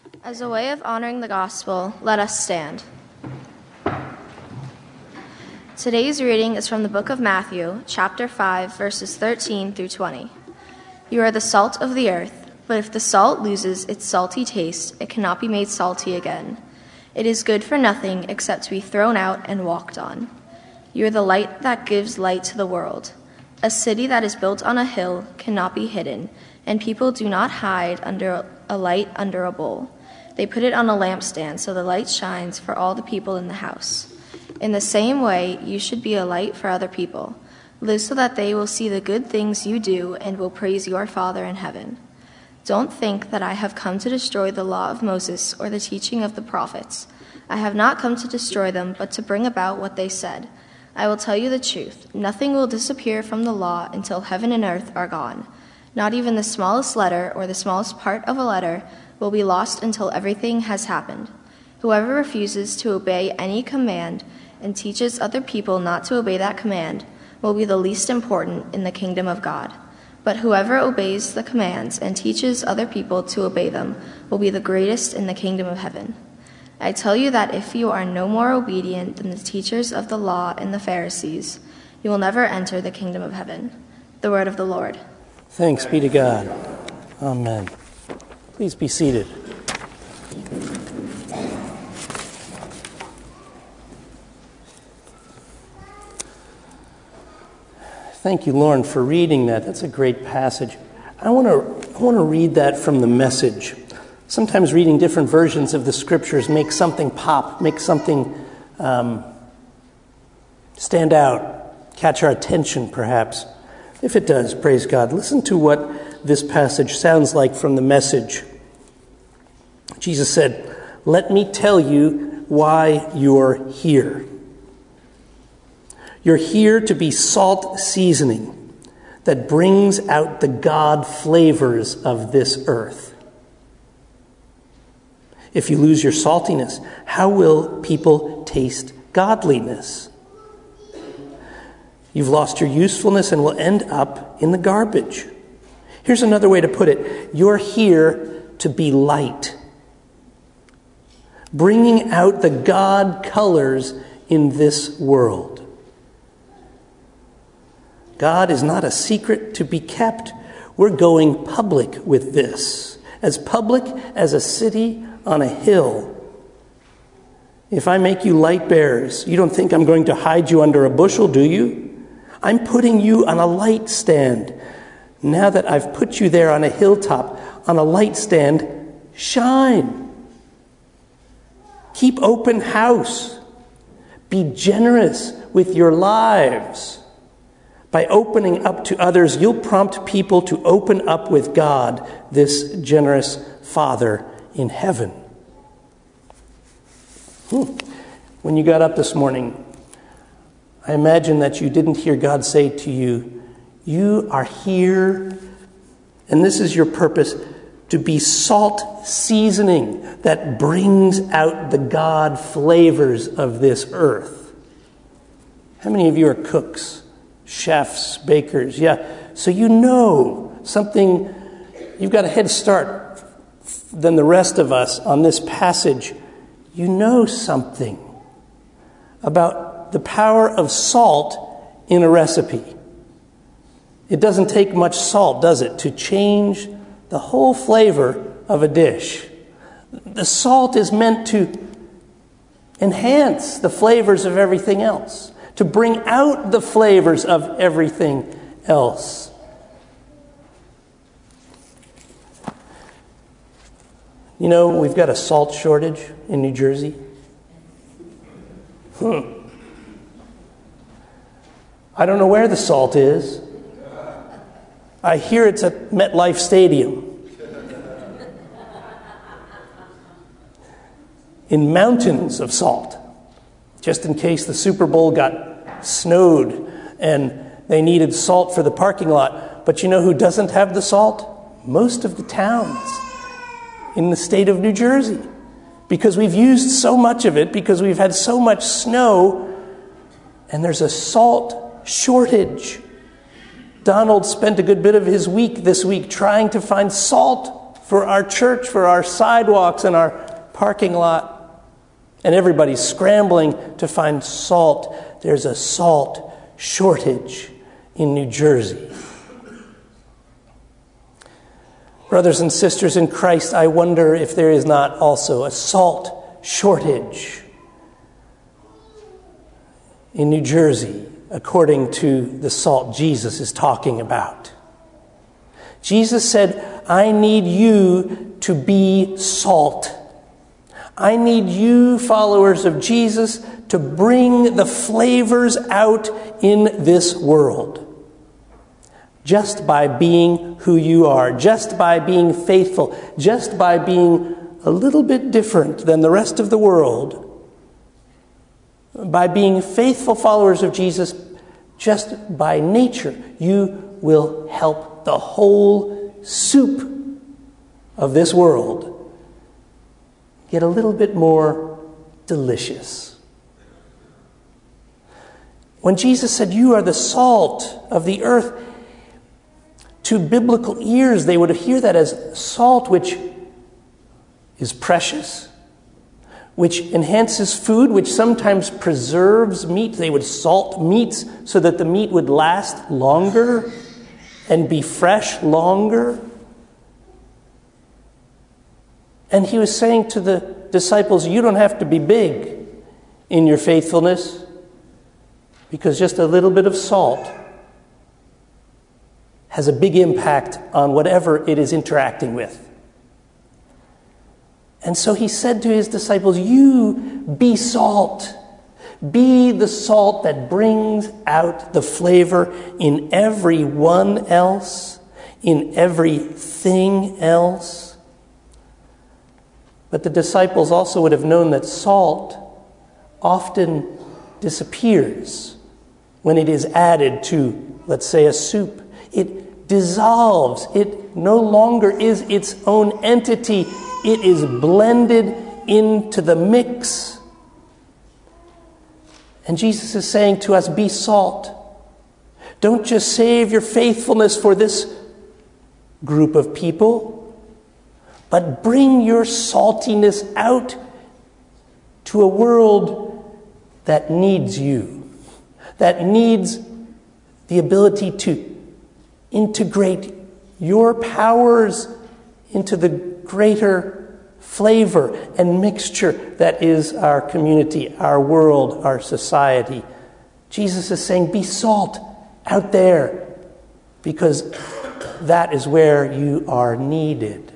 As a way of honoring the gospel, let us stand. Today's reading is from the book of Matthew, chapter 5, verses 13 through 20. You are the salt of the earth, but if the salt loses its salty taste, it cannot be made salty again. It is good for nothing except to be thrown out and walked on. You are the light that gives light to the world. A city that is built on a hill cannot be hidden, and people do not hide a light under a bowl. They put it on a lampstand so the light shines for all the people in the house. In the same way, you should be a light for other people. Live so that they will see the good things you do and will praise your Father in heaven. Don't think that I have come to destroy the law of Moses or the teaching of the prophets. I have not come to destroy them, but to bring about what they said. I will tell you the truth. Nothing will disappear from the law until heaven and earth are gone. Not even the smallest letter or the smallest part of a letter will be lost until everything has happened. Whoever refuses to obey any command and teaches other people not to obey that command will be the least important in the kingdom of God. But whoever obeys the commands and teaches other people to obey them will be the greatest in the kingdom of heaven. I tell you that if you are no more obedient than the teachers of the law and the Pharisees, you will never enter the kingdom of heaven. The word of the Lord. Thanks be to God. Amen. Please be seated. Thank you, Lauren, for reading that. That's a great passage. I want to read that from the Message. Sometimes reading different versions of the scriptures makes something pop, makes something stand out, catch our attention, perhaps. If it does, praise God. Listen to what this passage sounds like from the Message. Jesus said, "Let me tell you why you're here. You're here to be salt seasoning that brings out the God flavors of this earth. If you lose your saltiness, how will people taste godliness? You've lost your usefulness and will end up in the garbage. Here's another way to put it. You're here to be light, bringing out the God colors in this world. God is not a secret to be kept. We're going public with this, as public as a city on a hill. If I make you light bearers, you don't think I'm going to hide you under a bushel, do you? I'm putting you on a light stand. Now that I've put you there on a hilltop, on a light stand, shine. Keep open house. Be generous with your lives. By opening up to others, you'll prompt people to open up with God, this generous Father in heaven." When you got up this morning, I imagine that you didn't hear God say to you, "You are here, and this is your purpose, to be salt seasoning that brings out the God flavors of this earth." How many of you are cooks? Chefs, bakers, yeah. So you know something, you've got a head start than the rest of us on this passage. You know something about the power of salt in a recipe. It doesn't take much salt, does it, to change the whole flavor of a dish. The salt is meant to enhance the flavors of everything else, to bring out the flavors of everything else. You know, we've got a salt shortage in New Jersey. I don't know where the salt is. I hear it's at MetLife Stadium. In mountains of salt, just in case the Super Bowl got snowed and they needed salt for the parking lot. But you know who doesn't have the salt? Most of the towns in the state of New Jersey. Because we've used so much of it, because we've had so much snow, and there's a salt shortage. Donald spent a good bit of his week this week trying to find salt for our church, for our sidewalks and our parking lot. And everybody's scrambling to find salt. There's a salt shortage in New Jersey. Brothers and sisters in Christ, I wonder if there is not also a salt shortage in New Jersey, according to the salt Jesus is talking about. Jesus said, I need you to be salt. I need you, followers of Jesus, to bring the flavors out in this world. Just by being who you are, just by being faithful, just by being a little bit different than the rest of the world, by being faithful followers of Jesus, just by nature, you will help the whole soup of this world get a little bit more delicious. When Jesus said, you are the salt of the earth, to biblical ears, they would hear that as salt, which is precious, which enhances food, which sometimes preserves meat. They would salt meats so that the meat would last longer and be fresh longer. And he was saying to the disciples, you don't have to be big in your faithfulness, because just a little bit of salt has a big impact on whatever it is interacting with. And so he said to his disciples, you be salt. Be the salt that brings out the flavor in everyone else, in everything else. But the disciples also would have known that salt often disappears when it is added to, let's say, a soup. It dissolves. It no longer is its own entity. It is blended into the mix. And Jesus is saying to us, be salt. Don't just save your faithfulness for this group of people, but bring your saltiness out to a world that needs you, that needs the ability to integrate your powers into the greater flavor and mixture that is our community, our world, our society. Jesus is saying, be salt out there, because that is where you are needed.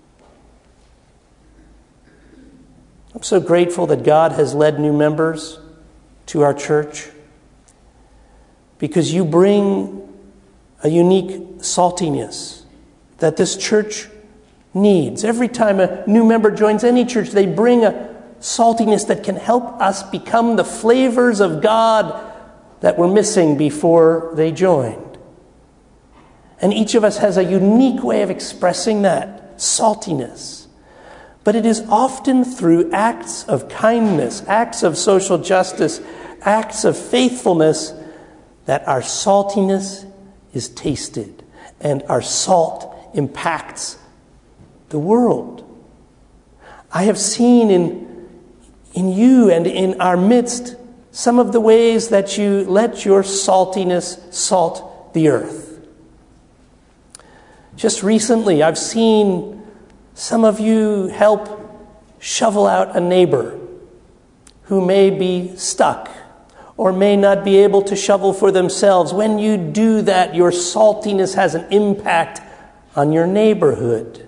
I'm so grateful that God has led new members to our church, because you bring a unique saltiness that this church needs. Every time a new member joins any church, they bring a saltiness that can help us become the flavors of God that were missing before they joined. And each of us has a unique way of expressing that saltiness. But it is often through acts of kindness, acts of social justice, acts of faithfulness that our saltiness is tasted and our salt impacts the world. I have seen in you and in our midst some of the ways that you let your saltiness salt the earth. Just recently, I've seen some of you help shovel out a neighbor who may be stuck or may not be able to shovel for themselves. When you do that, your saltiness has an impact on your neighborhood.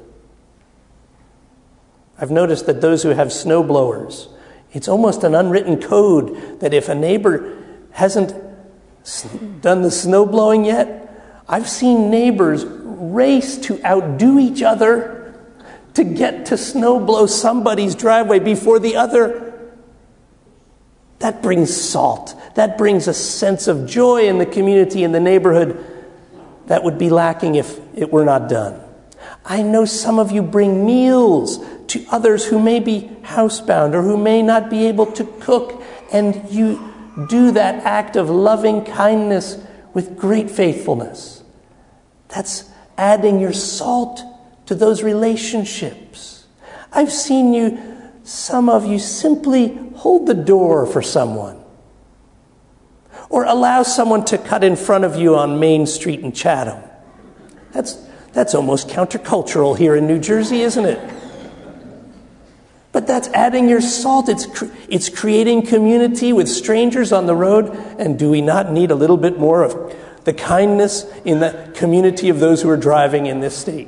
I've noticed that those who have snow blowers, it's almost an unwritten code that if a neighbor hasn't done the snow blowing yet, I've seen neighbors race to outdo each other to get to snow blow somebody's driveway before the other. That brings salt. That brings a sense of joy in the community, in the neighborhood, that would be lacking if it were not done. I know some of you bring meals to others who may be housebound or who may not be able to cook, and you do that act of loving kindness with great faithfulness. That's adding your salt to those relationships. I've seen you, some of you, simply hold the door for someone, or allow someone to cut in front of you on Main Street in Chatham. That's almost countercultural here in New Jersey, isn't it? But that's adding your salt. It's creating community with strangers on the road. And do we not need a little bit more of the kindness in the community of those who are driving in this state?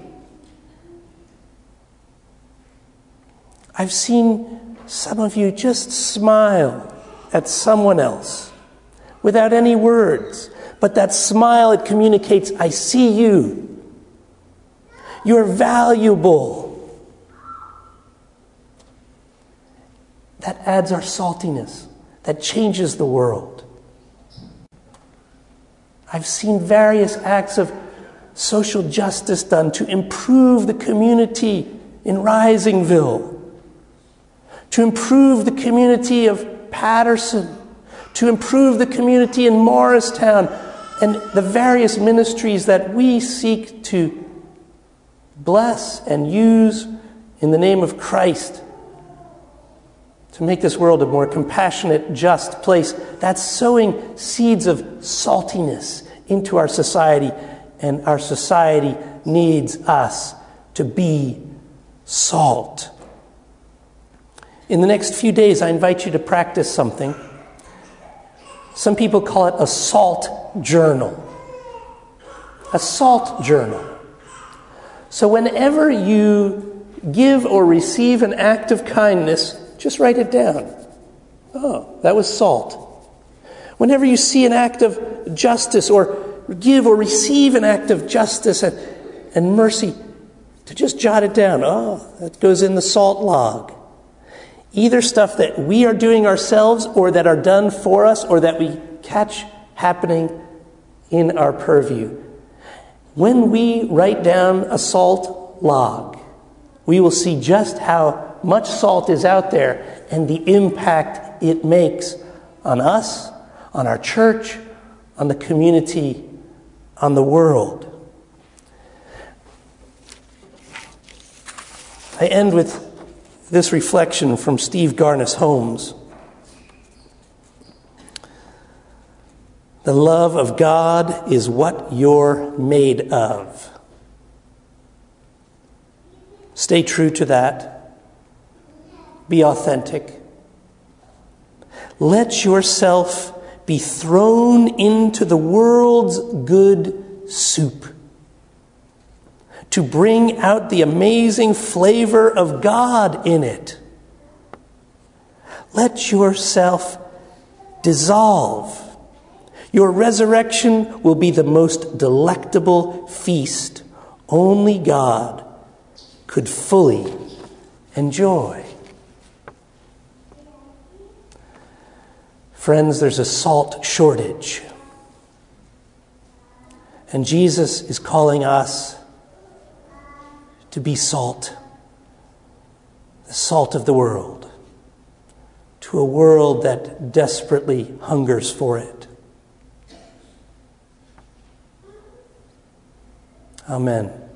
I've seen some of you just smile at someone else without any words. But that smile, it communicates, I see you. You're valuable. That adds our saltiness. That changes the world. I've seen various acts of social justice done to improve the community in Risingville, to improve the community of Patterson, to improve the community in Morristown, and the various ministries that we seek to bless and use in the name of Christ to make this world a more compassionate, just place. That's sowing seeds of saltiness into our society, and our society needs us to be salt. In the next few days, I invite you to practice something. Some people call it a salt journal. A salt journal. So whenever you give or receive an act of kindness, just write it down. Oh, that was salt. Whenever you see an act of justice or give or receive an act of justice and mercy, to just jot it down. Oh, that goes in the salt log. Either stuff that we are doing ourselves or that are done for us or that we catch happening in our purview. When we write down a salt log, we will see just how much salt is out there and the impact it makes on us, on our church, on the community, on the world. I end with this reflection from Steve Garnaas Holmes. The love of God is what you're made of. Stay true to that. Be authentic. Let yourself be thrown into the world's good soup to bring out the amazing flavor of God in it. Let yourself dissolve. Your resurrection will be the most delectable feast only God could fully enjoy. Friends, there's a salt shortage. And Jesus is calling us to be salt, the salt of the world, to a world that desperately hungers for it. Amen.